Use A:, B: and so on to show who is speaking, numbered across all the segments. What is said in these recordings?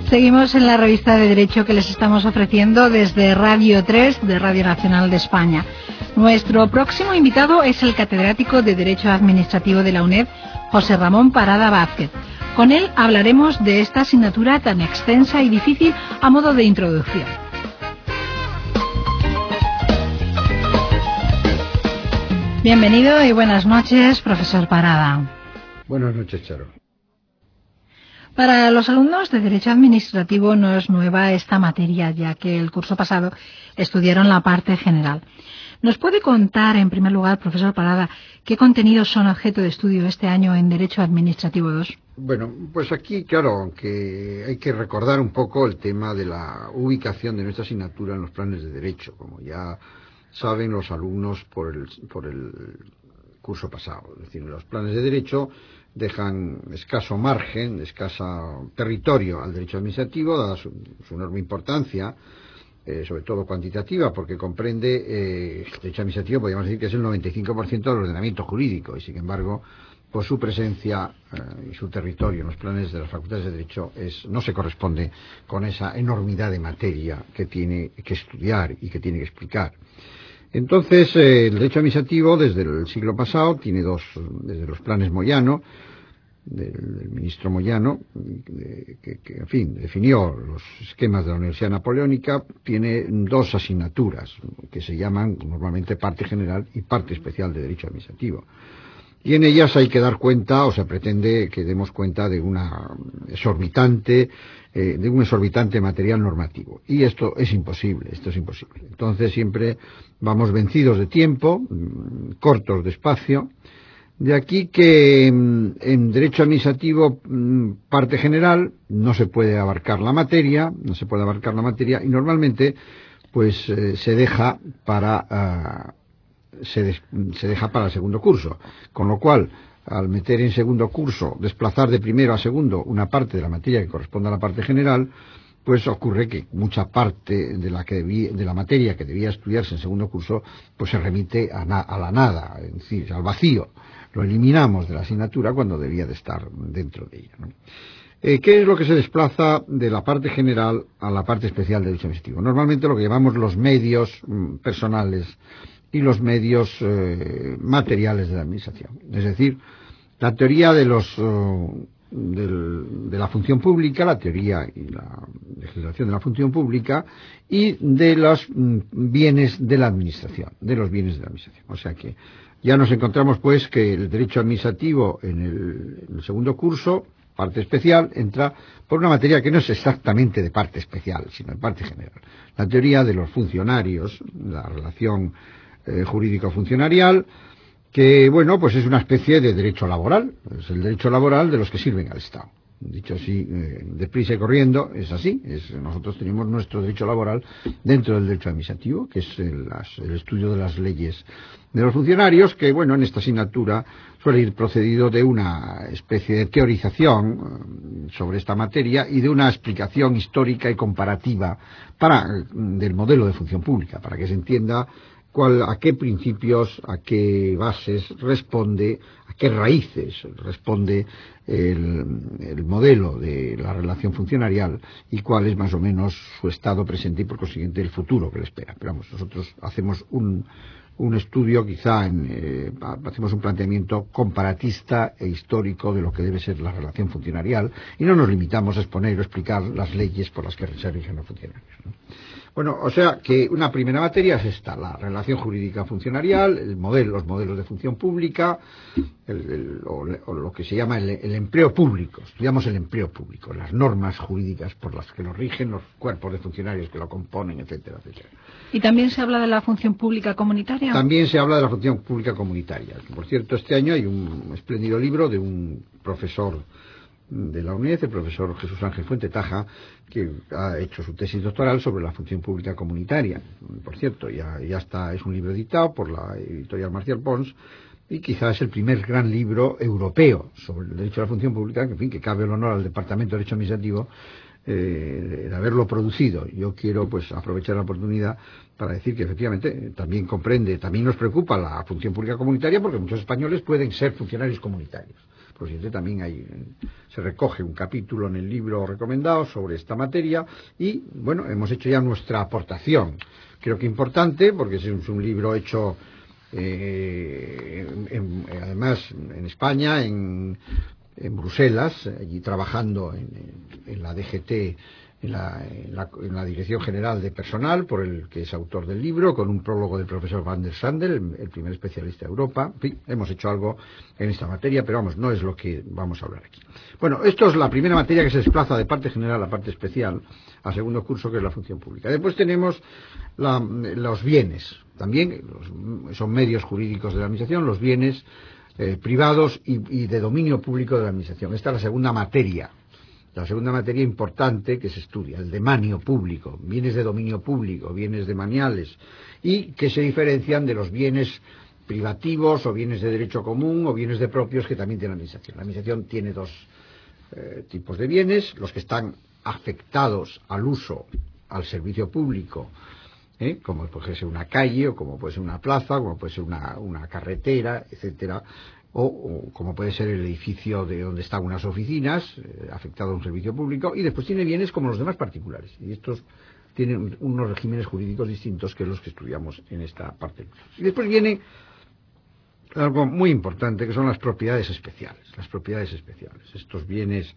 A: Seguimos en la revista de Derecho que les estamos ofreciendo desde Radio 3 de Radio Nacional de España. Nuestro próximo invitado es el catedrático de Derecho Administrativo de la UNED, José Ramón Parada Vázquez. Con él hablaremos de esta asignatura tan extensa y difícil a modo de introducción. Bienvenido y buenas noches, profesor Parada.
B: Buenas noches, Charo.
A: Para los alumnos de Derecho Administrativo no es nueva esta materia, ya que el curso pasado estudiaron la parte general. ¿Nos puede contar, en primer lugar, profesor Parada, qué contenidos son objeto de estudio este año en Derecho Administrativo 2?
B: Bueno, pues aquí, claro, aunque hay que recordar un poco el tema de la ubicación de nuestra asignatura en los planes de Derecho, como ya saben los alumnos por el curso pasado. Es decir, los planes de Derecho dejan escaso margen, escaso territorio al derecho administrativo, dada su enorme importancia, sobre todo cuantitativa, porque comprende, el derecho administrativo podríamos decir que es el 95% del ordenamiento jurídico, y sin embargo, por su presencia y su territorio en los planes de las facultades de Derecho no se corresponde con esa enormidad de materia que tiene que estudiar y que tiene que explicar. Entonces, el derecho administrativo, desde el siglo pasado, tiene desde los planes Moyano, del ministro Moyano, que en fin, definió los esquemas de la Universidad Napoleónica, tiene dos asignaturas, que se llaman normalmente parte general y parte especial de derecho administrativo. Y en ellas hay que dar cuenta, o se pretende que demos cuenta de un exorbitante material normativo. Y esto es imposible. Entonces siempre vamos vencidos de tiempo, cortos de espacio. De aquí que en derecho administrativo, parte general, no se puede abarcar la materia, y normalmente pues se deja para el segundo curso, con lo cual al meter en segundo curso, desplazar de primero a segundo una parte de la materia que corresponde a la parte general, pues ocurre que mucha parte de la materia que debía estudiarse en segundo curso pues se remite a la nada, es decir, al vacío. Lo eliminamos de la asignatura cuando debía de estar dentro de ella, ¿no? ¿Qué es lo que se desplaza de la parte general a la parte especial de derecho administrativo? Normalmente lo que llamamos los medios personales y los medios materiales de la administración. Es decir, la teoría de la función pública, la teoría y la legislación de la función pública y de los bienes de la administración, O sea que ya nos encontramos pues que el derecho administrativo en el segundo curso, parte especial, entra por una materia que no es exactamente de parte especial, sino de parte general. La teoría de los funcionarios, la relación jurídico-funcionarial, que bueno, pues es una especie de derecho laboral, es el derecho laboral de los que sirven al Estado. Dicho así, deprisa y corriendo, es así. Nosotros tenemos nuestro derecho laboral dentro del derecho administrativo, que es el estudio de las leyes de los funcionarios, que bueno, en esta asignatura suele ir procedido de una especie de teorización sobre esta materia y de una explicación histórica y comparativa del modelo de función pública, para que se entienda a qué principios, a qué bases responde, a qué raíces responde el modelo de la relación funcionarial y cuál es más o menos su estado presente y por consiguiente el futuro que le espera. Pero vamos, nosotros hacemos un estudio, hacemos un planteamiento comparatista e histórico de lo que debe ser la relación funcionarial y no nos limitamos a exponer o explicar las leyes por las que se rigen los funcionarios, ¿no? Bueno, o sea que una primera materia es esta, la relación jurídica funcionarial, los modelos de función pública, o lo que se llama el empleo público. Estudiamos el empleo público, las normas jurídicas por las que lo rigen, los cuerpos de funcionarios que lo componen, etcétera, etcétera.
A: ¿Y también se habla de la función pública comunitaria?
B: También se habla de la función pública comunitaria. Por cierto, este año hay un espléndido libro de un profesor de la UNED, el profesor Jesús Ángel Fuente Taja, que ha hecho su tesis doctoral sobre la función pública comunitaria. Por cierto, ya está, es un libro editado por la editorial Marcial Pons, y quizás es el primer gran libro europeo sobre el derecho a la función pública, que, en fin, que cabe el honor al Departamento de Derecho Administrativo de haberlo producido. Yo quiero pues aprovechar la oportunidad para decir que efectivamente también nos preocupa la función pública comunitaria, porque muchos españoles pueden ser funcionarios comunitarios. también se recoge un capítulo en el libro recomendado sobre esta materia y, bueno, hemos hecho ya nuestra aportación. Creo que importante, porque es un libro hecho, además, en España, en Bruselas, allí trabajando en la DGT, en la Dirección General de Personal, por el que es autor del libro, con un prólogo del profesor Van der Sandel, el primer especialista de Europa. En fin, hemos hecho algo en esta materia, pero vamos, no es lo que vamos a hablar aquí. Bueno, esto es la primera materia que se desplaza de parte general a parte especial, al segundo curso, que es la función pública. Después tenemos los bienes, también son medios jurídicos de la administración, los bienes privados y de dominio público de la administración. Esta es la segunda materia importante que se estudia, el demanio público, bienes de dominio público, bienes demaniales, y que se diferencian de los bienes privativos o bienes de derecho común o bienes de propios que también tiene la administración. La administración tiene dos tipos de bienes: los que están afectados al uso, al servicio público, como puede ser una calle, o como puede ser una plaza, como puede ser una carretera, etcétera, o como puede ser el edificio de donde están unas oficinas, afectado a un servicio público. Y después tiene bienes como los demás particulares, y estos tienen unos regímenes jurídicos distintos que los que estudiamos en esta parte. Y después viene algo muy importante, que son las propiedades especiales. Estos bienes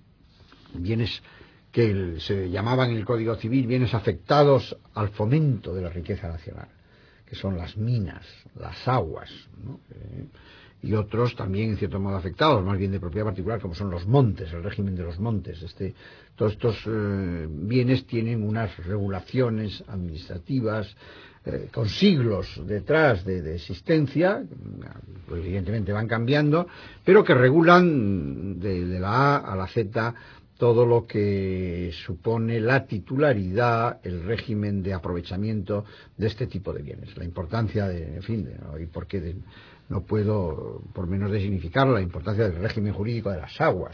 B: que se llamaban en el Código Civil bienes afectados al fomento de la riqueza nacional, que son las minas, las aguas, ¿no? Y otros también en cierto modo afectados, más bien de propiedad particular, como son los montes, el régimen de los montes. Todos estos bienes tienen unas regulaciones administrativas con siglos detrás de existencia, pues evidentemente van cambiando, pero que regulan de la A a la Z todo lo que supone la titularidad, el régimen de aprovechamiento de este tipo de bienes. La importancia y por qué no puedo por menos de significar la importancia del régimen jurídico de las aguas,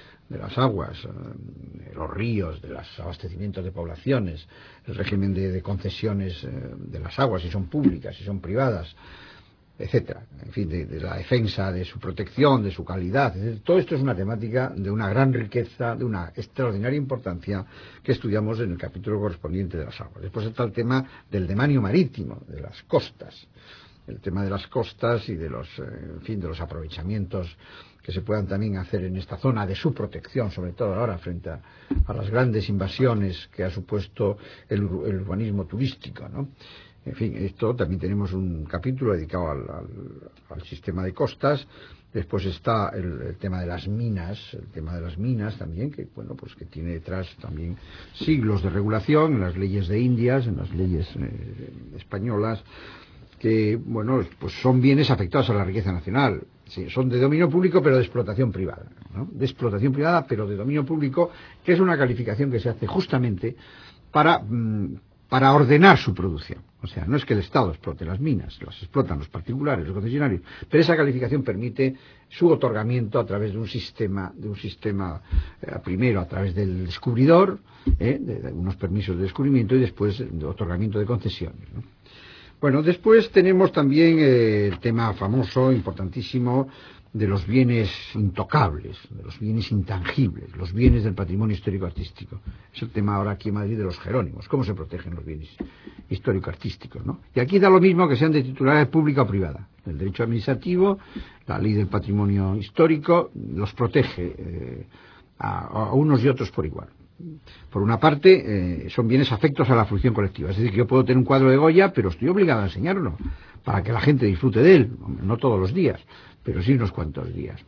B: los ríos, de los abastecimientos de poblaciones, el régimen de concesiones de las aguas, si son públicas, si son privadas, etcétera. En fin, de la defensa de su protección, de su calidad, etc. Todo esto es una temática de una gran riqueza, de una extraordinaria importancia, que estudiamos en el capítulo correspondiente de las aguas. Después está el tema del demanio marítimo, de las costas, el tema de las costas y de los aprovechamientos que se puedan también hacer en esta zona, de su protección, sobre todo ahora frente a las grandes invasiones que ha supuesto el urbanismo turístico, ¿no? En fin, esto también tenemos un capítulo dedicado al sistema de costas. Después está el tema de las minas, también, que bueno, pues que tiene detrás también siglos de regulación en las leyes de Indias, en las leyes españolas, que bueno, pues son bienes afectados a la riqueza nacional. Sí, son de dominio público, pero de explotación privada, ¿no? De explotación privada, pero de dominio público, que es una calificación que se hace justamente para ordenar su producción. O sea, no es que el Estado explote las minas, las explotan los particulares, los concesionarios, pero esa calificación permite su otorgamiento a través de un sistema primero a través del descubridor, de unos permisos de descubrimiento, y después de otorgamiento de concesiones, ¿no? Bueno, después tenemos también el tema famoso, importantísimo, de los bienes intocables, de los bienes intangibles, los bienes del patrimonio histórico-artístico. Es el tema ahora aquí en Madrid de los jerónimos, cómo se protegen los bienes histórico-artísticos, ¿no? Y aquí da lo mismo que sean de titularidad pública o privada. El derecho administrativo, la ley del patrimonio histórico, los protege a unos y otros por igual. Por una parte, son bienes afectos a la fruición colectiva. Es decir, que yo puedo tener un cuadro de Goya, pero estoy obligado a enseñarlo para que la gente disfrute de él. No todos los días, pero sí unos cuantos días.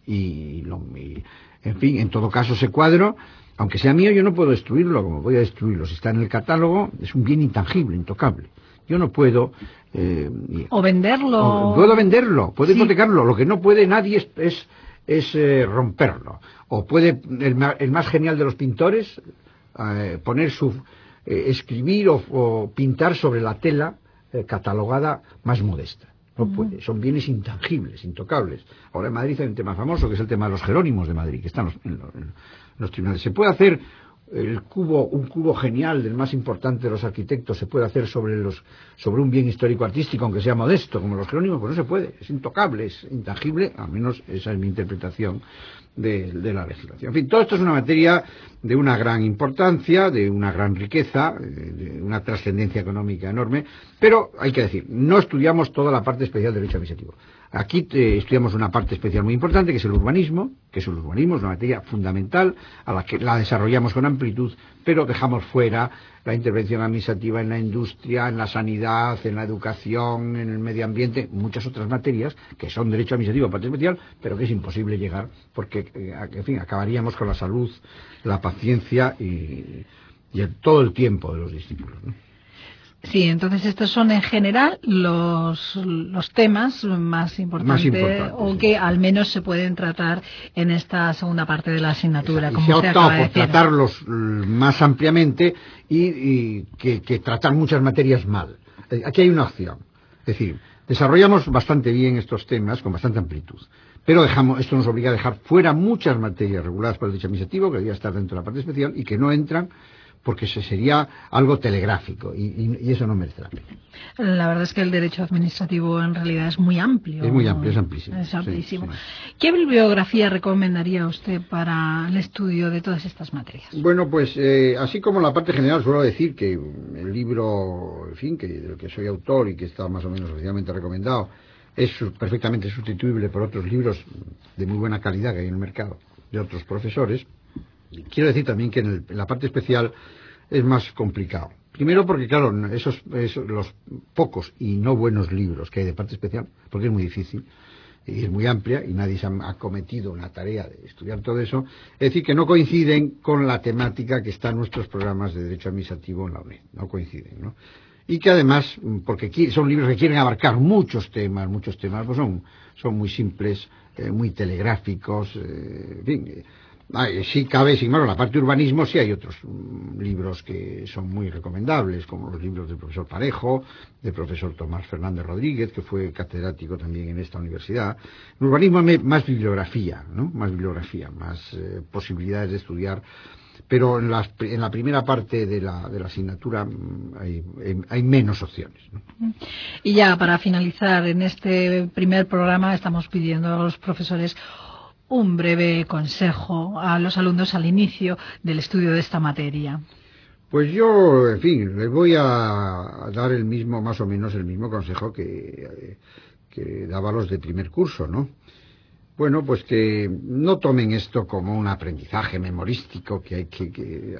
B: En fin, en todo caso, ese cuadro, aunque sea mío, yo no puedo destruirlo. Como voy a destruirlo? Si está en el catálogo, es un bien intangible, intocable. Yo no puedo...
A: o venderlo.
B: Puedo venderlo, puedo hipotecarlo. Lo que no puede nadie es romperlo. O puede el más genial de los pintores poner escribir o pintar sobre la tela catalogada más modesta. No puede, son bienes intangibles, intocables. Ahora en Madrid hay un tema famoso, que es el tema de los jerónimos de Madrid, que están en los tribunales. Se puede hacer un cubo genial del más importante de los arquitectos se puede hacer sobre un bien histórico artístico, aunque sea modesto, como los Jerónimos, pues no se puede, es intocable, es intangible, al menos esa es mi interpretación de la legislación. En fin, todo esto es una materia de una gran importancia, de una gran riqueza, de una trascendencia económica enorme, pero hay que decir, no estudiamos toda la parte especial del derecho administrativo. Aquí estudiamos una parte especial muy importante, que es el urbanismo, es una materia fundamental, a la que la desarrollamos con amplitud, pero dejamos fuera la intervención administrativa en la industria, en la sanidad, en la educación, en el medio ambiente, muchas otras materias que son derecho administrativo, parte especial, pero que es imposible llegar, porque, en fin, acabaríamos con la salud, la paciencia y todo el tiempo de los discípulos, ¿no?
A: Sí, entonces estos son en general los temas más importantes o que al menos se pueden tratar en esta segunda parte de la asignatura.
B: Como se ha optado por tratarlos más ampliamente y que tratar muchas materias mal. Aquí hay una opción. Es decir, desarrollamos bastante bien estos temas con bastante amplitud. Pero esto nos obliga a dejar fuera muchas materias reguladas por el derecho administrativo que debería estar dentro de la parte especial y que no entran porque sería algo telegráfico y eso no merece la pena.
A: La verdad es que el derecho administrativo en realidad es muy amplio.
B: Es muy amplio, es amplísimo.
A: Es amplísimo.
B: Sí.
A: ¿Qué bibliografía recomendaría usted para el estudio de todas estas materias?
B: Bueno, pues así como la parte general, suelo decir que el libro, en fin, del que soy autor y que está más o menos oficialmente recomendado, es perfectamente sustituible por otros libros de muy buena calidad que hay en el mercado, de otros profesores. Quiero decir también que en la parte especial es más complicado. Primero porque, claro, los pocos y no buenos libros que hay de parte especial, porque es muy difícil y es muy amplia y nadie se ha acometido una tarea de estudiar todo eso, es decir, que no coinciden con la temática que está en nuestros programas de derecho administrativo en la UNED, no coinciden, ¿no? Y que además, porque son libros que quieren abarcar muchos temas, pues son muy simples, muy telegráficos, en fin. Sí cabe, sin embargo, en la parte de urbanismo sí hay otros libros que son muy recomendables, como los libros del profesor Parejo, del profesor Tomás Fernández Rodríguez, que fue catedrático también en esta universidad. En urbanismo hay más bibliografía, ¿no? Más posibilidades de estudiar, pero en la primera parte de la asignatura hay menos opciones, ¿no?
A: Y ya para finalizar, en este primer programa estamos pidiendo a los profesores un breve consejo a los alumnos al inicio del estudio de esta materia.
B: Pues yo, en fin, les voy a dar más o menos el mismo consejo que daba a los de primer curso, ¿no? Bueno, pues que no tomen esto como un aprendizaje memorístico que hay que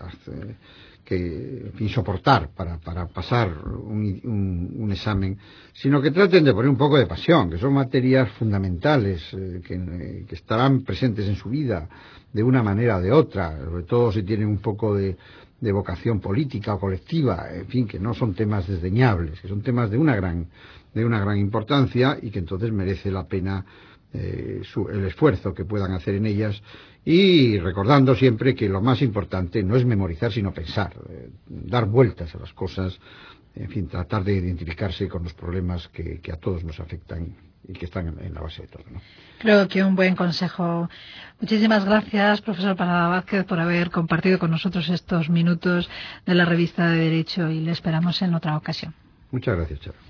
B: en fin, soportar para pasar un examen, sino que traten de poner un poco de pasión, que son materias fundamentales que estarán presentes en su vida de una manera o de otra, sobre todo si tienen un poco de vocación política o colectiva, en fin, que no son temas desdeñables, que son temas de una gran importancia y que entonces merece la pena el esfuerzo que puedan hacer en ellas, y recordando siempre que lo más importante no es memorizar sino pensar, dar vueltas a las cosas, en fin, tratar de identificarse con los problemas que a todos nos afectan y que están en la base de todo, ¿no?
A: Creo que un buen consejo. Muchísimas gracias, profesor Parada Vázquez, por haber compartido con nosotros estos minutos de la revista de Derecho, y le esperamos en otra ocasión.
B: Muchas gracias, Charo.